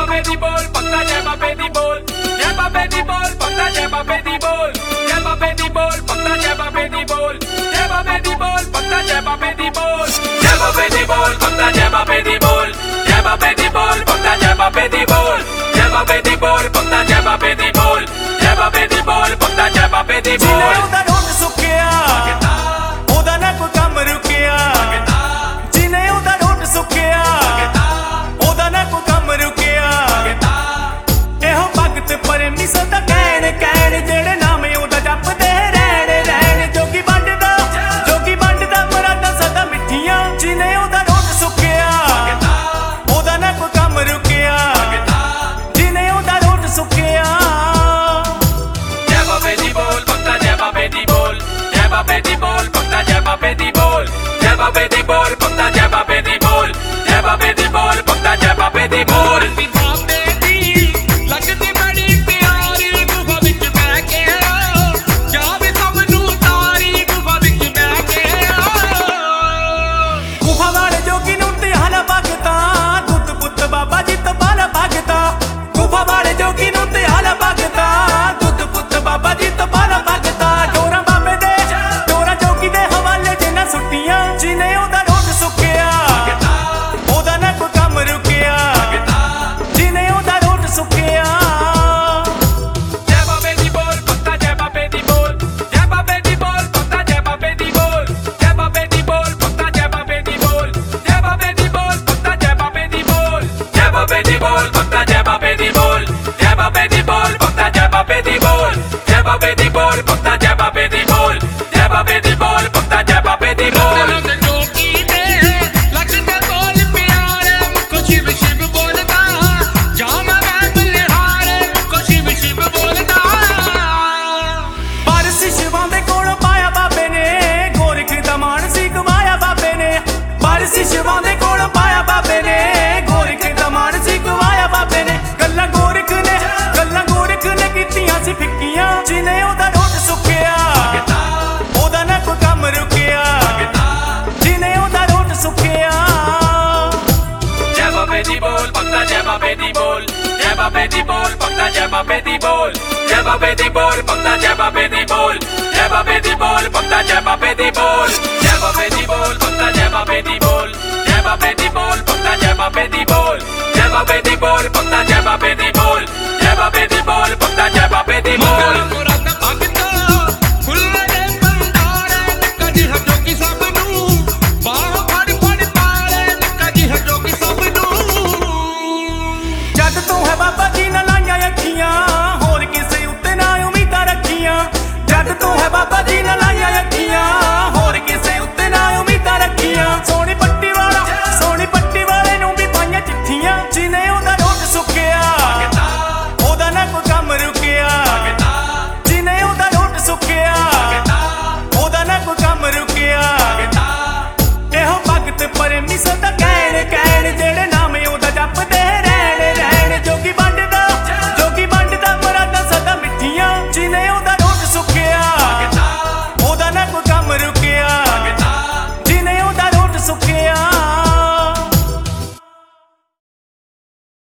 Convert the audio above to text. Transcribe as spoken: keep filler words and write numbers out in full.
ਬਾਬੇ ਦੀ ਬੋਲ ਭਗਤਾ ਜੈ ਬਾਬੇ ਦੀ ਬੋਲ ਜੈ ਬਾਬੇ ਦੀ ਬੋਲ ਭਗਤਾ ਜੈ ਬਾਬੇ ਦੀ ਬੋਲ ਜੈ ਬਾਬੇ ਦੀ ਬੋਲ ਭਗਤਾ ਜੈ ਬਾਬੇ ਦੀ ਬੋਲ ਜੈ ਬਾਬੇ ਦੀ ਬੋਲ ਭਗਤਾ ਜੈ ਬਾਬੇ ਦੀ ਬੋਲ ਜੈ ਬਾਬੇ ਦੀ ਬੋਲ ਭਗਤਾ ਜੈ ਬਾਬੇ ਦੀ ਬੋਲ ਜੈ ਬਾਬੇ ਦੀ ਬੋਲ ਭਗਤਾ ਜੈ ਬਾਬੇ ਦੀ ਬੋਲ ਜੈ ਬਾਬੇ ਦੀ ਬੋਲ ਭਗਤਾ ਜੈ ਬਾਬੇ ਦੀ ਬੋਲ ਜੈ ਬਾਬੇ ਦੀ ਬੋਲ ਭਗਤਾ ਜੈ ਬਾਬੇ ਦੀ ਬੋਲ ਉਹਦਾ ਰੋਟ ਸੁੱਕਿਆ ਉਹਦਾ ਨਾ ਕੋਈ ਕੰਮ ਰੁਕਿਆ ਜਿਨੇ ਉਹਦਾ ਰੋਟ ਸੁੱਕਿਆ ਉਹਦਾ ਨਾ ਕੋਈ ਕੰਮ ਰੁਕਿਆ ਇਹੋ ਭਗਤ ਪ੍ਰੇਮੀ ਸਦਾ ਕਹਿਣ ਕਹਿਣ ਜਿਹੜੇ ਨਾਮ ਉਹਦਾ ਜਪਦੇ ਰਹਿਣ ਰਹਿਣ ਜੋਗੀ ਵੰਡਦਾ ਜੋਗੀ ਵੰਡਦਾ ਮਰਾਦਾਂ ਸਦਾ ਮਿੱਠੀਆਂ ਜਿਨੇ ਉਹਦਾ ਰੋਟ ਸੁੱਕਿਆ ਉਹਦਾ ਨਾ ਕੋਈ ਕੰਮ ਰੁਕਿਆ ਜਿਨੇ ਉਹਦਾ ਰੋਟ ਸੁੱਕਿਆ ਜੈ ਬਾਬੇ ਦੀ ਬੋਲ ਭਗਤਾ ਜੈ ਬਾਬੇ ਦੀ ਬੋਲ ਜੈ ਬਾਬੇ ਦੀ ਬੋਲ ਭਗਤਾ ਜੈ ਬਾਬੇ ਦੀ ਬੋਲ ਜੈ ਬਾਬੇ ਦੀ ਬੋਲ ਭਗਤਾ ਜੈ ਬਾਬੇ ਦੀ ਬੋਲ ਜੈ ਬਾਬੇ ਦੀ ਬੋਲ ਭਗਤਾ ਜੈ ਬਾਬੇ ਦੀ ਬੋਲ ਸ਼ਿਵਾਂ ਦੇ ਕੋਲ ਪਾਇਆ ਬਾਬੇ ਨੇ ਗੋਰਖ ਦਾ ਮਾਣ ਸੀ ਗਵਾਇਆ ਬਾਬੇ ਨੇ ਗੱਲਾਂ ਗੋਰਖ ਨੇ ਗੱਲਾਂ ਗੋਰਖ ਨੇ ਕੀਤੀਆਂ ਸੀ ਫਿੱਕੀਆਂ ਜਿਨੇ ਉਹਦਾ ਰੋਟ ਸੁੱਕਿਆ ਉਹਦਾ ਨਾ ਕੋਈ ਕੰਮ ਰੁਕਿਆ ਜਿਨੇ ਉਹਦਾ ਰੋਟ ਸੁੱਕਿਆ ਜੈ ਬਾਬੇ ਦੀ ਬੋਲ ਭਗਤਾ ਜੈ ਬਾਬੇ ਦੀ ਬੋਲ ਜੈ ਬਾਬੇ ਦੀ ਬੋਲ ਭਗਤਾ ਜੈ ਬਾਬੇ ਦੀ ਬੋਲ ਜੈ ਬਾਬੇ ਦੀ ਬੋਲ ਭਗਤਾ ਜੈ ਬਾਬੇ ਦੀ ਬੋਲ ਜੈ ਬਾਬੇ ਦੀ ਬੋਲ ਭਗਤਾ ਜੈ ਬਾਬੇ ਦੀ ਬੋਲ ਜੈ ਬਾਬੇ ਦੀ ਬੋਲ ਭਗਤਾ ਜੈ ਬਾਬੇ ਦੀ ਬੋਲ ਜੈ ਬਾਬੇ ਦੀ ਬੋਲ ਭਗਤਾ ਜੈ ਬਾਬੇ ਦੀ ਬੋਲ ਜੈ ਬਾਬੇ ਦੀ ਬੋਲ ਭਗਤਾ ਜੈ ਬਾਬੇ ਦੀ